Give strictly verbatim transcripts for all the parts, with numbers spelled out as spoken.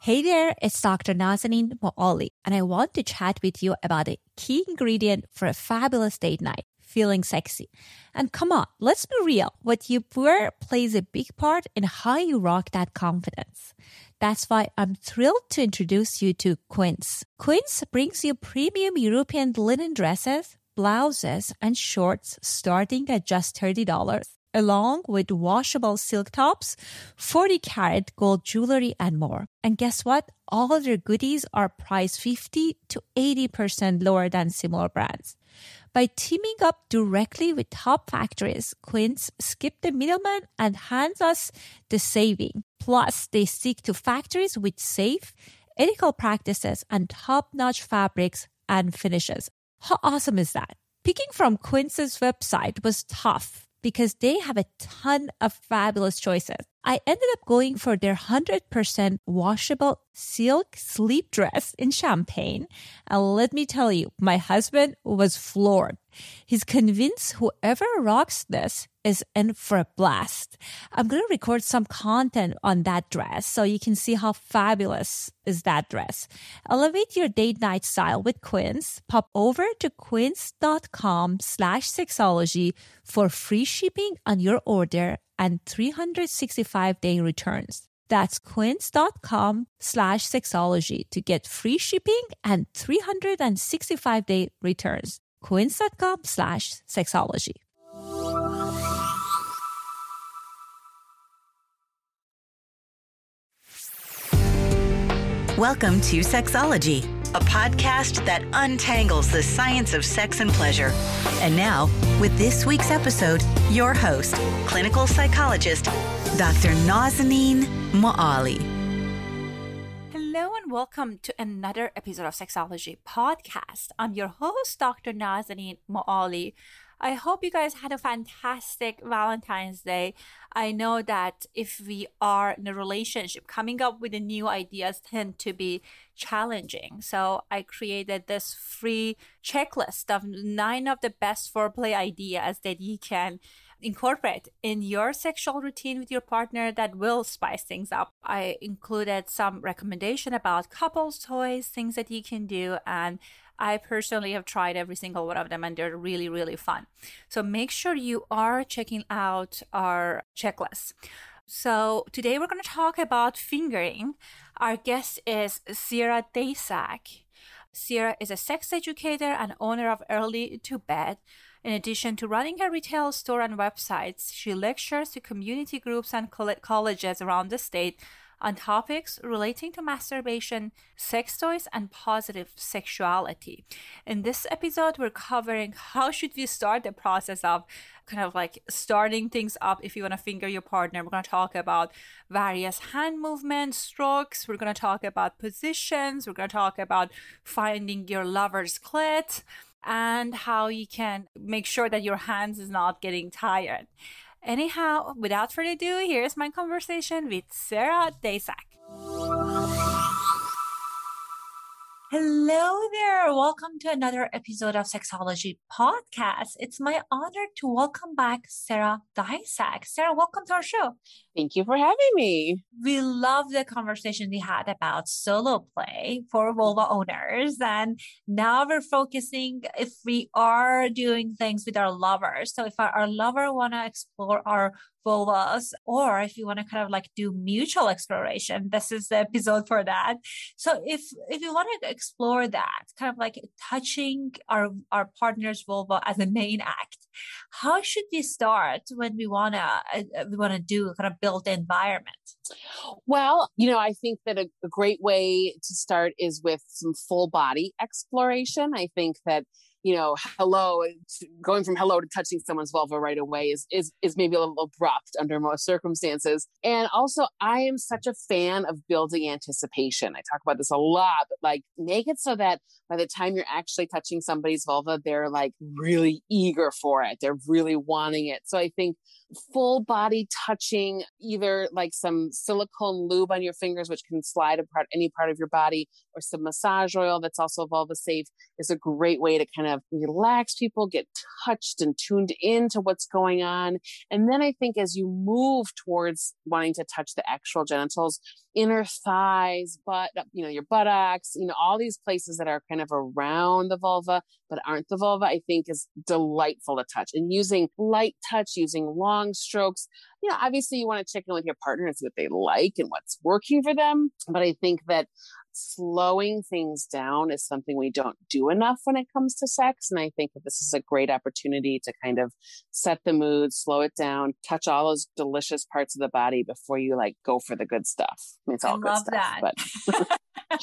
Hey there, it's Doctor Nazanin Moali, and I want to chat with you about a key ingredient for a fabulous date night, feeling sexy. And come on, let's be real. What you wear plays a big part in how you rock that confidence. That's why I'm thrilled to introduce you to Quince. Quince brings you premium European linen dresses, blouses, and shorts starting at just thirty dollars, along with washable silk tops, forty karat gold jewelry, and more. And guess what? All of their goodies are priced fifty to eighty percent lower than similar brands. By teaming up directly with top factories, Quince skipped the middleman and hands us the saving. Plus, they stick to factories with safe, ethical practices and top-notch fabrics and finishes. How awesome is that? Picking from Quince's website was tough because they have a ton of fabulous choices. I ended up going for their one hundred percent washable silk sleep dress in champagne. And let me tell you, my husband was floored. He's convinced whoever rocks this is in for a blast. I'm going to record some content on that dress so you can see how fabulous is that dress. Elevate your date night style with Quince. Pop over to quince.com slash sexology for free shipping on your order and three hundred sixty-five day returns. That's quince.com slash sexology to get free shipping and three hundred sixty-five day returns. Quince.com slash sexology. Welcome to Sexology, a podcast that untangles the science of sex and pleasure. And now, with this week's episode, your host, clinical psychologist, Doctor Nazanin Moali. Hello and welcome to another episode of Sexology Podcast. I'm your host, Doctor Nazanin Moali. I hope you guys had a fantastic Valentine's Day. I know that if we are in a relationship, coming up with the new ideas tend to be challenging. So I created this free checklist of nine of the best foreplay ideas that you can incorporate in your sexual routine with your partner that will spice things up. I included some recommendation about couples toys, things that you can do, and I personally have tried every single one of them and they're really, really fun. So make sure you are checking out our checklist. So today we're going to talk about fingering. Our guest is Sierra Daszak. Sierra is a sex educator and owner of Early to Bed. In addition to running a retail store and websites, she lectures to community groups and colleges around the state on topics relating to masturbation, sex toys, and positive sexuality. In this episode, we're covering how should we start the process of kind of like starting things up if you want to finger your partner. We're going to talk about various hand movements, strokes. We're going to talk about positions. We're going to talk about finding your lover's clit and how you can make sure that your hands is not getting tired. Anyhow, without further ado, here's my conversation with Sierra Daszak. Hello there. Welcome to another episode of Sexology Podcast. It's my honor to welcome back Sierra Daszak. Sierra, welcome to our show. Thank you for having me. We love the conversation we had about solo play for vulva owners. And now we're focusing if we are doing things with our lovers. So if our, our lover want to explore our vulvas, or if you want to kind of like do mutual exploration, this is the episode for that. So if if you want to explore that, kind of like touching our, our partner's vulva as a main act, how should we start when we want to uh, we want to do kind of build the environment? Well, you know, I think that a, a great way to start is with some full body exploration. I think that, you know, hello, going from hello to touching someone's vulva right away is, is, is maybe a little abrupt under most circumstances. And also, I am such a fan of building anticipation. I talk about this a lot, but like make it so that by the time you're actually touching somebody's vulva, they're like really eager for it. They're really wanting it. So I think full body touching, either like some silicone lube on your fingers, which can slide apart any part of your body, or some massage oil that's also vulva safe, is a great way to kind of relax people, get touched and tuned into what's going on. And then I think as you move towards wanting to touch the actual genitals, inner thighs, butt, you know, your buttocks, you know, all these places that are kind of around the vulva, but aren't the vulva, I think is delightful to touch. And using light touch, using long strokes, you know, obviously you want to check in with your partner and see what they like and what's working for them. But I think that slowing things down is something we don't do enough when it comes to sex. And I think that this is a great opportunity to kind of set the mood, slow it down, touch all those delicious parts of the body before you like go for the good stuff. I mean, it's all I good love stuff, that. but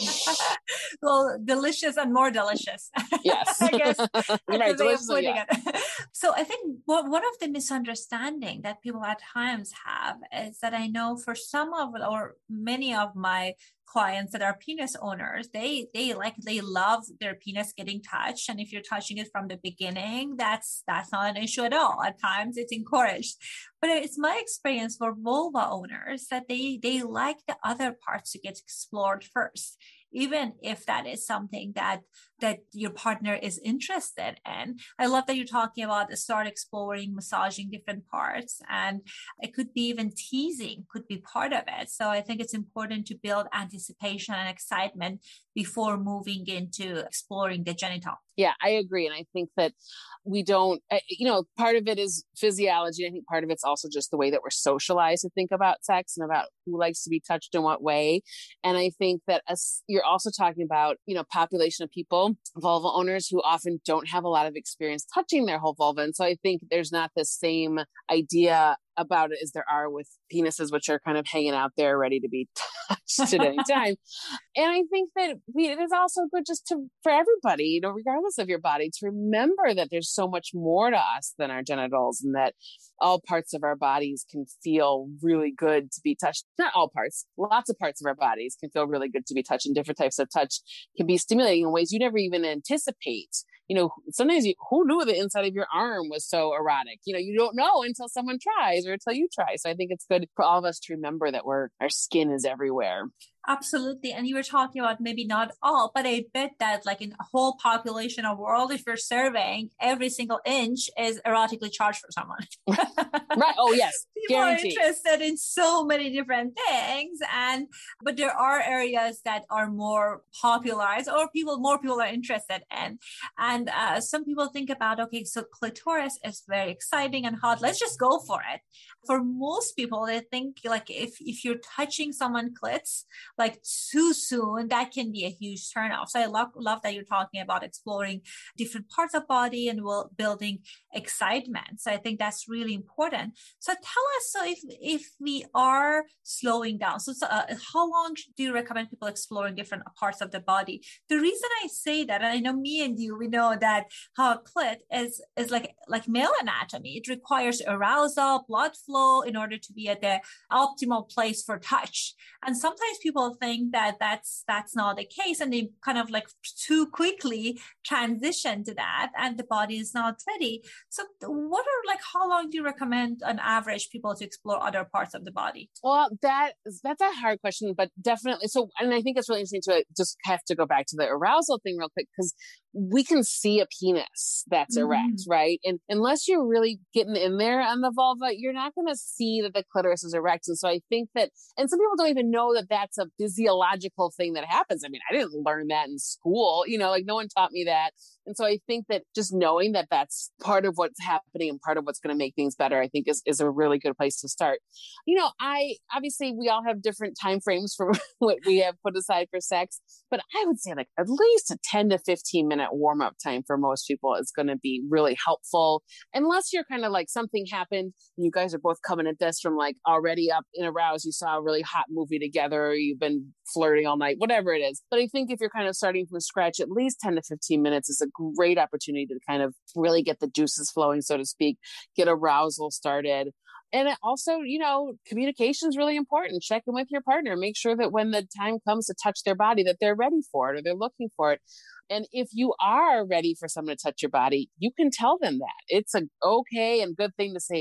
well, delicious and more delicious. Yes. I guess that's Right, the way of delicious, putting yeah. it. So I think what, one of the misunderstanding that people at times have is that I know for some of or many of my clients that are penis owners, they they like they love their penis getting touched, and if you're touching it from the beginning, that's that's not an issue at all. At times it's encouraged, but it's my experience for vulva owners that they they like the other parts to get explored first, even if that is something that that your partner is interested in. I love that you're talking about start exploring, massaging different parts, and it could be even teasing could be part of it. So I think it's important to build anticipation and excitement before moving into exploring the genital. Yeah, I agree. And I think that we don't, you know, part of it is physiology. I think part of it's also just the way that we're socialized to think about sex and about who likes to be touched in what way. And I think that as you're also talking about, you know, population of people, vulva owners who often don't have a lot of experience touching their whole vulva. And so I think there's not the same idea about it as there are with penises, which are kind of hanging out there ready to be touched at any time. And I think that we, it is also good just to, for everybody, you know, regardless of your body, to remember that there's so much more to us than our genitals, and that all parts of our bodies can feel really good to be touched. Not all parts, lots of parts of our bodies can feel really good to be touched, and different types of touch can be stimulating in ways you never even anticipate. You know, sometimes you, who knew the inside of your arm was so erotic? You know, you don't know until someone tries or until you try. So I think it's good for all of us to remember that we're, our skin is everywhere. Absolutely. And you were talking about maybe not all, but I bet that like in a whole population of world, if you're surveying, every single inch is erotically charged for someone. Right. Oh, yes. People Guaranteed. are interested in so many different things. And, but there are areas that are more popularized or people, more people are interested in. And uh, some people think about, okay, so clitoris is very exciting and hot. Let's just go for it. For most people, they think like if, if you're touching someone's clits, like too soon, that can be a huge turnoff. So I love, love that you're talking about exploring different parts of body and will building excitement. So I think that's really important. So tell us, so if if we are slowing down, so, so uh, how long do you recommend people exploring different parts of the body? The reason I say that, and I know me and you, we know that how a clit is is like like male anatomy. It requires arousal, blood flow in order to be at the optimal place for touch. And sometimes people think that that's that's not the case, and they kind of like too quickly transition to that, and the body is not ready. So what are like, how long do you recommend on average people to explore other parts of the body? Well, that that's a hard question, but definitely. So, and I think it's really interesting to just have to go back to the arousal thing real quick, because we can see a penis that's Mm-hmm. erect, right? And unless you're really getting in there on the vulva, you're not going to see that the clitoris is erect. And so I think that, and some people don't even know that that's a physiological thing that happens. I mean, I didn't learn that in school, you know, like no one taught me that. And so I think that just knowing that that's part of what's happening and part of what's going to make things better, I think is, is a really good place to start. You know, I, obviously we all have different time frames for what we have put aside for sex, but I would say like at least a ten to fifteen minute warm up time for most people is going to be really helpful. Unless you're kind of like something happened and you guys are both coming at this from like already up in aroused, you saw a really hot movie together, or you've been flirting all night, whatever it is. But I think if you're kind of starting from scratch, at least ten to fifteen minutes is a great opportunity to kind of really get the juices flowing, so to speak, get arousal started. And it also, you know, communication is really important. Check in with your partner. Make sure that when the time comes to touch their body, that they're ready for it or they're looking for it. And if you are ready for someone to touch your body, you can tell them that. It's a okay and good thing to say,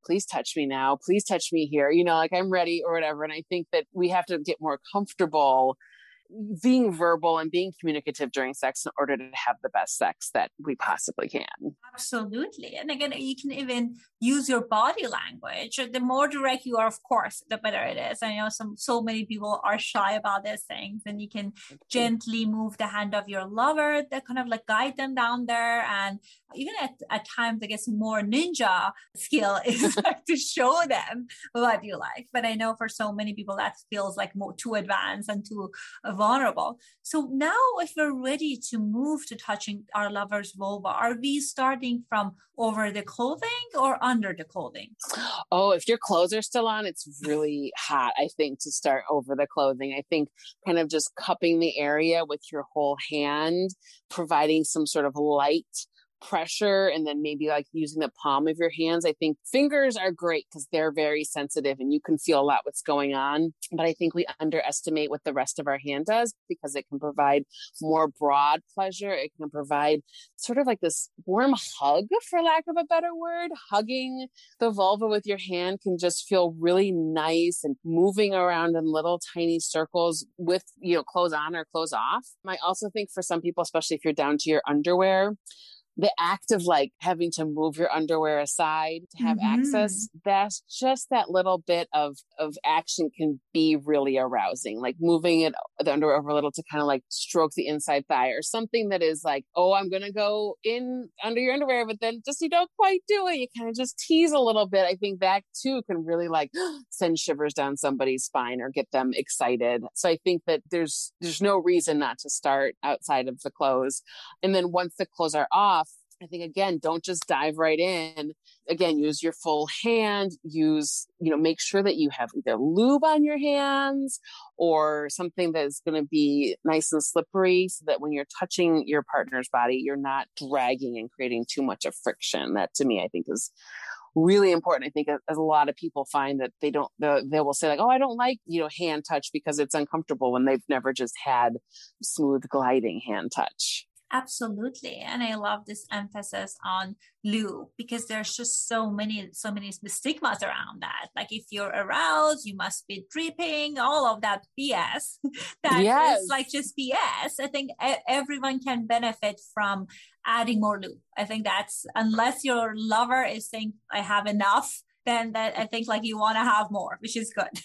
please touch me now. Please touch me here. You know, like I'm ready or whatever. And I think that we have to get more comfortable being verbal and being communicative during sex in order to have the best sex that we possibly can. Absolutely. And again, you can even use your body language. The more direct you are, of course, the better it is. I know some so many people are shy about these things, and you can gently move the hand of your lover that kind of like guide them down there. And even at, at times, I guess more ninja skill is like to show them what you like. But I know for so many people that feels like more too advanced and too uh, vulnerable. So now if we're ready to move to touching our lover's vulva, are we starting from over the clothing or under the clothing? Oh, if your clothes are still on, it's really hot, I think, to start over the clothing. I think kind of just cupping the area with your whole hand, providing some sort of light pressure, and then maybe like using the palm of your hands. I think fingers are great because they're very sensitive and you can feel a lot what's going on. But I think we underestimate what the rest of our hand does because it can provide more broad pleasure. It can provide sort of like this warm hug, for lack of a better word. Hugging the vulva with your hand can just feel really nice, and moving around in little tiny circles with, you know, clothes on or clothes off. I also think for some people, especially if you're down to your underwear, the act of like having to move your underwear aside to have mm-hmm. access, that's just that little bit of, of action can be really arousing. Like moving it, the underwear over a little to kind of like stroke the inside thigh, or something that is like, oh, I'm going to go in under your underwear, but then just, you don't quite do it. You kind of just tease a little bit. I think that too can really like send shivers down somebody's spine or get them excited. So I think that there's, there's no reason not to start outside of the clothes. And then once the clothes are off, I think, again, don't just dive right in. Again, use your full hand, use, you know, make sure that you have either lube on your hands or something that is going to be nice and slippery so that when you're touching your partner's body, you're not dragging and creating too much of friction. That to me, I think is really important. I think as a lot of people find that they don't, they will say like, oh, I don't like, you know, hand touch because it's uncomfortable when they've never just had smooth gliding hand touch. Absolutely. And I love this emphasis on lube because there's just so many, so many stigmas around that. Like if you're aroused, you must be dripping, all of that B S. That yes. is like just B S. I think everyone can benefit from adding more lube. I think that's, unless your lover is saying, I have enough, then that I think like you want to have more, which is good.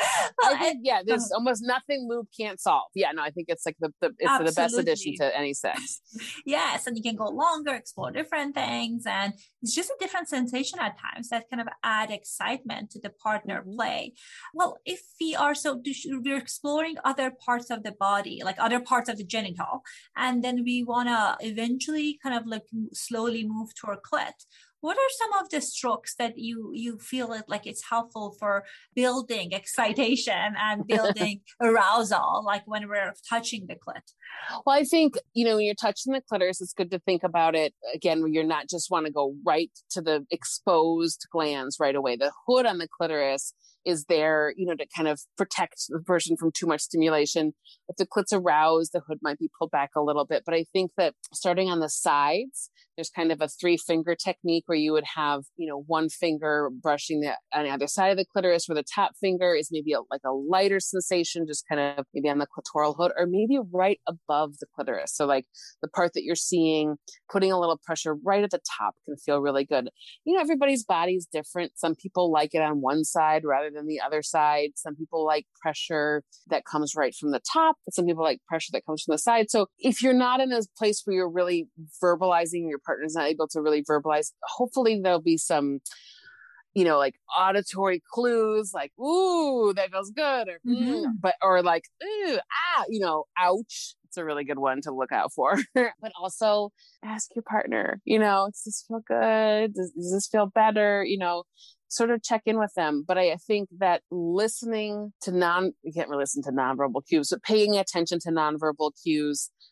I think, yeah, there's almost nothing lube can't solve. Yeah, no, I think it's like the, the it's Absolutely. the best addition to any sex. Yes, and you can go longer, explore different things, and it's just a different sensation at times that kind of add excitement to the partner mm-hmm. play. Well, if we are so we're exploring other parts of the body, like other parts of the genital, and then we want to eventually kind of like slowly move to our clit. What are some of the strokes that you you feel it like it's helpful for building excitation and building arousal, like when we're touching the clit? Well, I think, you know, when you're touching the clitoris, it's good to think about it again, where you're not just want to go right to the exposed glands right away. The hood on the clitoris is there, you know, to kind of protect the person from too much stimulation. If the clit's aroused, the hood might be pulled back a little bit. But I think that starting on the sides, there's kind of a three finger technique where you would have, you know, one finger brushing the on the other side of the clitoris, where the top finger is maybe a, like a lighter sensation, just kind of maybe on the clitoral hood, or maybe right above the clitoris. So like the part that you're seeing, putting a little pressure right at the top can feel really good. You know, everybody's body is different. Some people like it on one side rather than the other side. Some people like pressure that comes right from the top, but some people like pressure that comes from the side. So if you're not in a place where you're really verbalizing, your partner's not able to really verbalize, hopefully there'll be some, you know, like auditory clues, like, ooh, that feels good, or, mm-hmm. mm, but, or like, ooh, ah, you know, ouch. It's a really good one to look out for. But also ask your partner, you know, does this feel good? Does, does this feel better? You know, sort of check in with them. But I, I think that listening to non, you can't really listen to nonverbal cues, but paying attention to nonverbal cues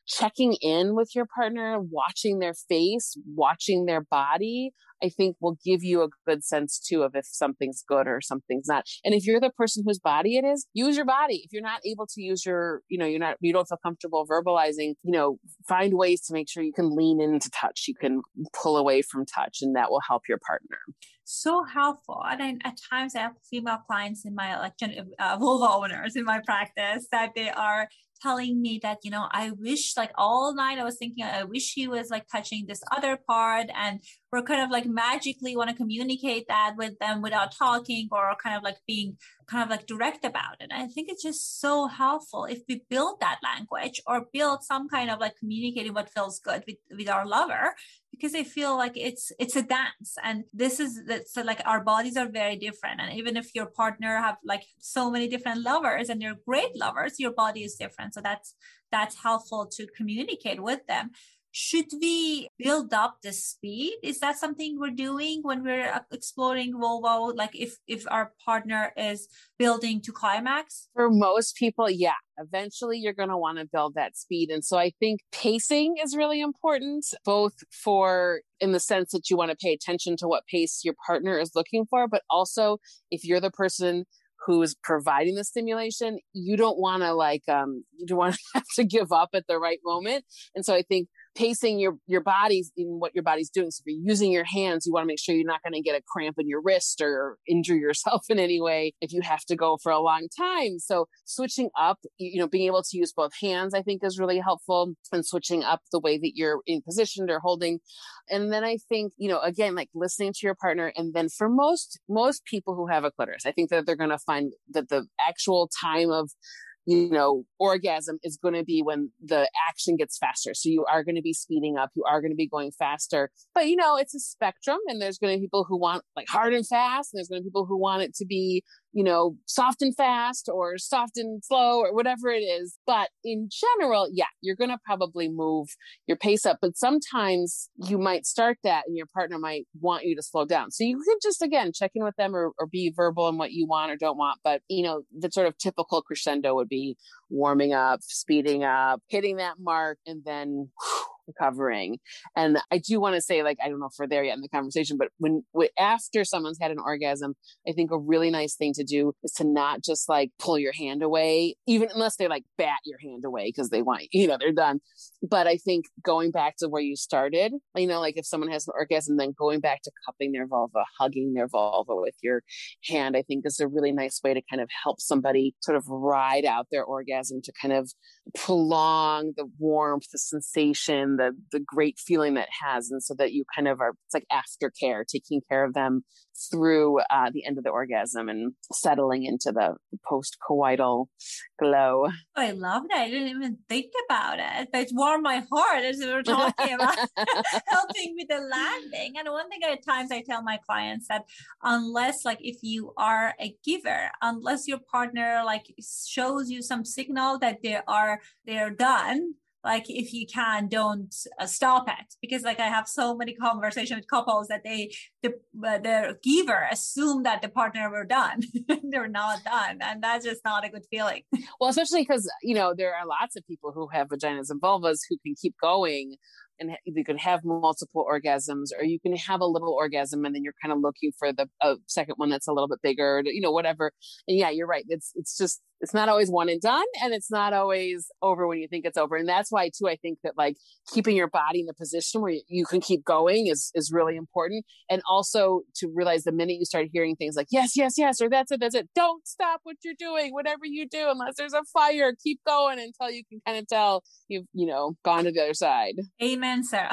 checking in with your partner, watching their face, watching their body, I think will give you a good sense too of if something's good or something's not. And if you're the person whose body it is, use your body. If you're not able to use your, you know, you're not, you don't feel comfortable verbalizing, you know, find ways to make sure you can lean into touch. You can pull away from touch, and that will help your partner. So helpful. And I, at times I have female clients in my, like, uh, vulva owners in my practice that they are telling me that, you know, I wish, like, all night I was thinking, I wish he was like touching this other part, and we're kind of like magically want to communicate that with them without talking, or kind of like being kind of like direct about it. And I think it's just so helpful if we build that language or build some kind of like communicating what feels good with, with our lover, because I feel like it's, it's a dance. And this is, so like our bodies are very different. And even if your partner have like so many different lovers and they're great lovers, your body is different. So that's, that's helpful to communicate with them. Should we build up the speed? Is that something we're doing when we're exploring vulva? Like if, if our partner is building to climax? For most people, yeah. Eventually you're going to want to build that speed. And so I think pacing is really important, both for in the sense that you want to pay attention to what pace your partner is looking for, but also if you're the person who's providing the stimulation, you don't want to like, um, you don't want to have to give up at the right moment. And so I think pacing your, your body's in what your body's doing. So if you're using your hands, you want to make sure you're not going to get a cramp in your wrist or injure yourself in any way if you have to go for a long time. So switching up, you know, being able to use both hands, I think is really helpful, and switching up the way that you're in positioned or holding. And then I think, you know, again, like listening to your partner. And then for most, most people who have a clitoris, I think that they're going to find that the actual time of, you know, orgasm is going to be when the action gets faster. So you are going to be speeding up. You are going to be going faster. But, you know, it's a spectrum, and there's going to be people who want like hard and fast. And there's going to be people who want it to be, you know, soft and fast or soft and slow or whatever it is. But in general, yeah, you're going to probably move your pace up. But sometimes you might start that and your partner might want you to slow down. So you could just, again, check in with them or, or be verbal in what you want or don't want. But, you know, the sort of typical crescendo would be warming up, speeding up, hitting that mark, and then whew, recovering. And I do want to say, like, I don't know if we're there yet in the conversation, but when, when after someone's had an orgasm, I think a really nice thing to do is to not just like pull your hand away, even unless they like bat your hand away because they want, you know, they're done. But I think going back to where you started, you know, like if someone has an orgasm, then going back to cupping their vulva, hugging their vulva with your hand, I think is a really nice way to kind of help somebody sort of ride out their orgasm, to kind of prolong the warmth, the sensation, the the great feeling that it has. And so that you kind of are, it's like aftercare, taking care of them through uh, the end of the orgasm and settling into the post-coital glow. Oh, I love that. I didn't even think about it, but it warmed my heart as we were talking about helping with the landing. And one thing at times I tell my clients that unless, like, if you are a giver, unless your partner like shows you some signal that they are, they're done, like if you can, don't uh, stop it. Because like I have so many conversations with couples that they, the, uh, the giver assume that the partner were done. They're not done. And that's just not a good feeling. Well, especially because, you know, there are lots of people who have vaginas and vulvas who can keep going. And you can have multiple orgasms, or you can have a little orgasm and then you're kind of looking for the uh, second one that's a little bit bigger, you know, whatever. And yeah, you're right. It's, it's just, it's not always one and done, and it's not always over when you think it's over. And that's why too, I think that like keeping your body in a position where you can keep going is, is really important. And also to realize the minute you start hearing things like, yes, yes, yes, or that's it, that's it. Don't stop what you're doing, whatever you do, unless there's a fire, keep going until you can kind of tell you've, you know, gone to the other side. Amen, Sarah.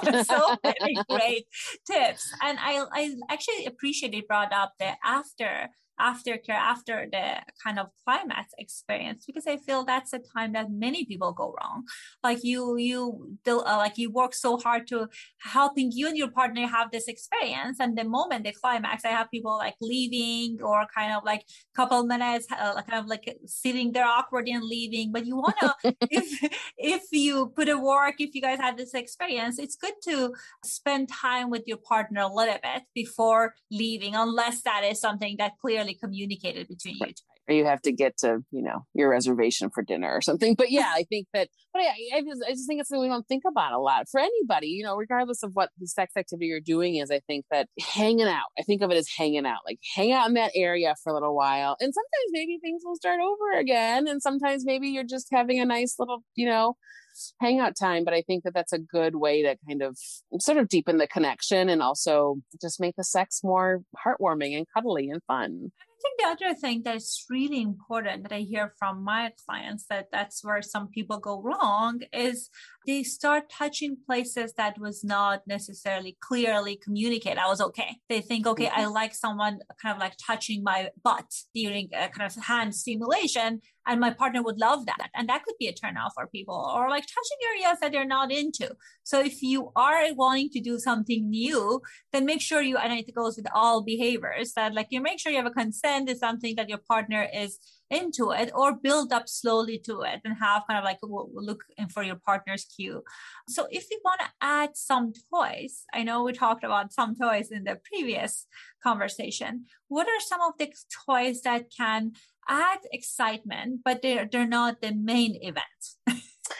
So many great tips. And I, I actually appreciate it brought up the after aftercare after the kind of climax experience, because I feel that's a time that many people go wrong. Like you, you do, uh, like you work so hard to helping you and your partner have this experience, and the moment they climax, I have people like leaving or kind of like couple minutes, uh, kind of like sitting there awkward and leaving. But you want to, if if you put a work, if you guys had this experience, it's good to spend time with your partner a little bit before leaving, unless that is something that clearly clearly communicated between you two. Or you have to get to, you know, your reservation for dinner or something. But yeah, I think that, but I, I, just, I just think it's something we don't think about a lot for anybody, you know, regardless of what the sex activity you're doing is. I think that hanging out, I think of it as hanging out, like hang out in that area for a little while. And sometimes maybe things will start over again. And sometimes maybe you're just having a nice little, you know, hangout time. But I think that that's a good way to kind of sort of deepen the connection and also just make the sex more heartwarming and cuddly and fun. I think the other thing that's really important that I hear from my clients, that that's where some people go wrong, is they start touching places that was not necessarily clearly communicated. I was okay. They think, okay, mm-hmm. I like someone kind of like touching my butt during a kind of hand stimulation, and my partner would love that. And that could be a turnoff for people, or like touching areas that they're not into. So if you are wanting to do something new, then make sure you, and it goes with all behaviors, that like you make sure you have a consent is something that your partner is into it, or build up slowly to it and have kind of like look for your partner's cue. So if you want to add some toys, I know we talked about some toys in the previous conversation. What are some of the toys that can add excitement, but they're, they're not the main event?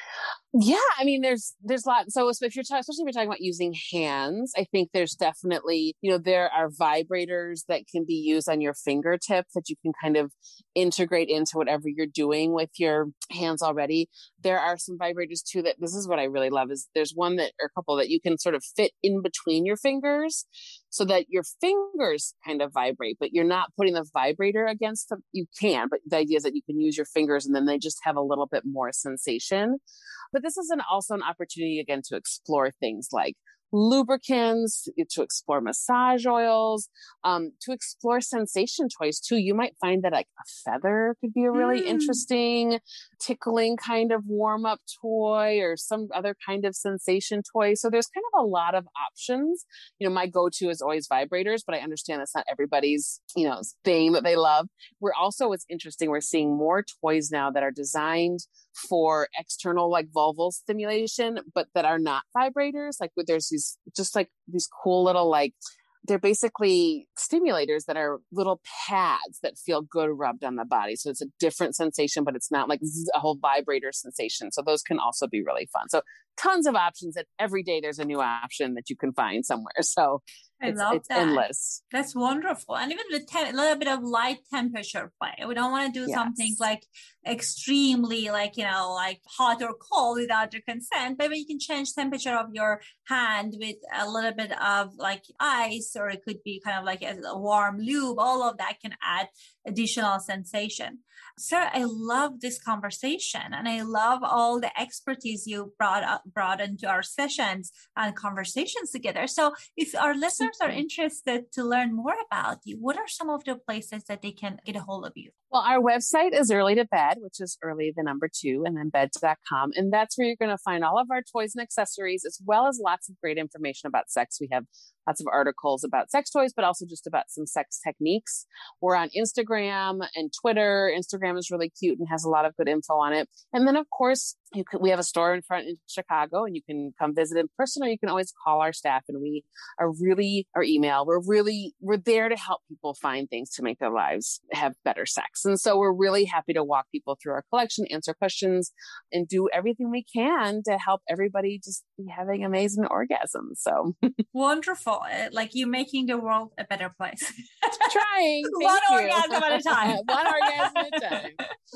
Yeah, I mean, there's there's a lot. So if you're talking, especially if you're talking about using hands, I think there's definitely, you know, there are vibrators that can be used on your fingertip that you can kind of integrate into whatever you're doing with your hands already. There are some vibrators too that, this is what I really love, is there's one that, or a couple that you can sort of fit in between your fingers so that your fingers kind of vibrate, but you're not putting the vibrator against them. You can, but the idea is that you can use your fingers and then they just have a little bit more sensation. But this is an, also an opportunity, again, to explore things like lubricants, to explore massage oils, um, to explore sensation toys too. You might find that like a feather could be a really mm. interesting tickling kind of warm up toy, or some other kind of sensation toy. So there's kind of a lot of options. You know, my go-to is always vibrators, but I understand that's not everybody's, you know, thing that they love. We're also, what's interesting, we're seeing more toys now that are designed for external like vulval stimulation, but that are not vibrators. Like there's these, just like these cool little, like, they're basically stimulators that are little pads that feel good rubbed on the body. So it's a different sensation, but it's not like a whole vibrator sensation. So those can also be really fun. So tons of options, that every day there's a new option that you can find somewhere. So I it's, love it's that. endless. That's wonderful. And even with te- a little bit of light temperature play. We don't want to do yes. something like extremely like, you know, like hot or cold without your consent. Maybe you can change temperature of your hand with a little bit of like ice, or it could be kind of like a, a warm lube. All of that can add additional sensation. Sarah, I love this conversation, and I love all the expertise you brought up, brought into our sessions and conversations together. So if our listeners are interested to learn more about you, what are some of the places that they can get a hold of you? Well, our website is Early to Bed, which is early, the number two, and then bed dot com. And that's where you're going to find all of our toys and accessories, as well as lots of great information about sex. We have lots of articles about sex toys, but also just about some sex techniques. We're on Instagram and Twitter. Instagram is really cute and has a lot of good info on it. And then, of course, you can, we have a store in front in Chicago, and you can come visit in person, or you can always call our staff, and we are really, our email, we're really, we're there to help people find things to make their lives have better sex. And so we're really happy to walk people through our collection, answer questions, and do everything we can to help everybody just be having amazing orgasms. So wonderful. Like you're making the world a better place. Trying. One you. orgasm at a time. One orgasm at a time.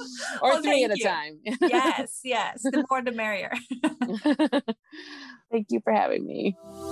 Or well, three at you. a time. Yes, yes. The more the merrier. Thank you for having me.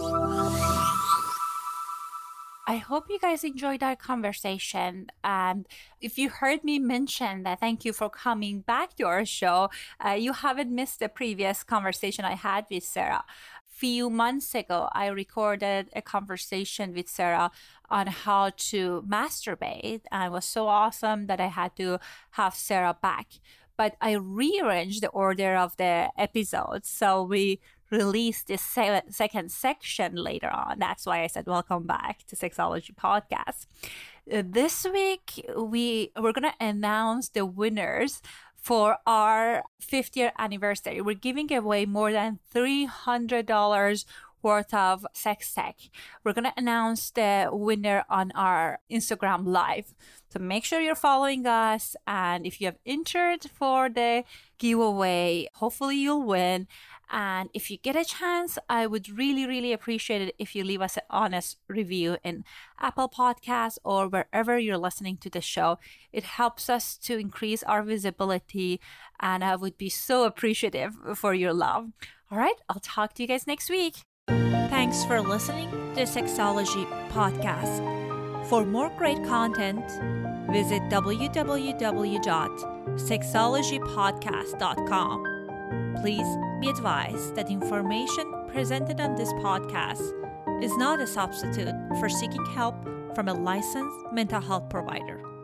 I hope you guys enjoyed our conversation. And if you heard me mention that, thank you for coming back to our show. Uh, you haven't missed the previous conversation I had with Sarah. Few months ago, I recorded a conversation with Sarah on how to masturbate. And it was so awesome that I had to have Sarah back. But I rearranged the order of the episodes. So we released this se- second section later on. That's why I said, welcome back to Sexology Podcast. Uh, this week, we, we're going to announce the winners for our fifth year anniversary. We're giving away more than three hundred dollars worth of sex tech. We're going to announce the winner on our Instagram live. So make sure you're following us. And if you have entered for the giveaway, hopefully you'll win. And if you get a chance, I would really, really appreciate it if you leave us an honest review in Apple Podcasts or wherever you're listening to the show. It helps us to increase our visibility, and I would be so appreciative for your love. All right, I'll talk to you guys next week. Thanks for listening to the Sexology Podcast. For more great content, visit w w w dot sexology podcast dot com. Please be advised that information presented on this podcast is not a substitute for seeking help from a licensed mental health provider.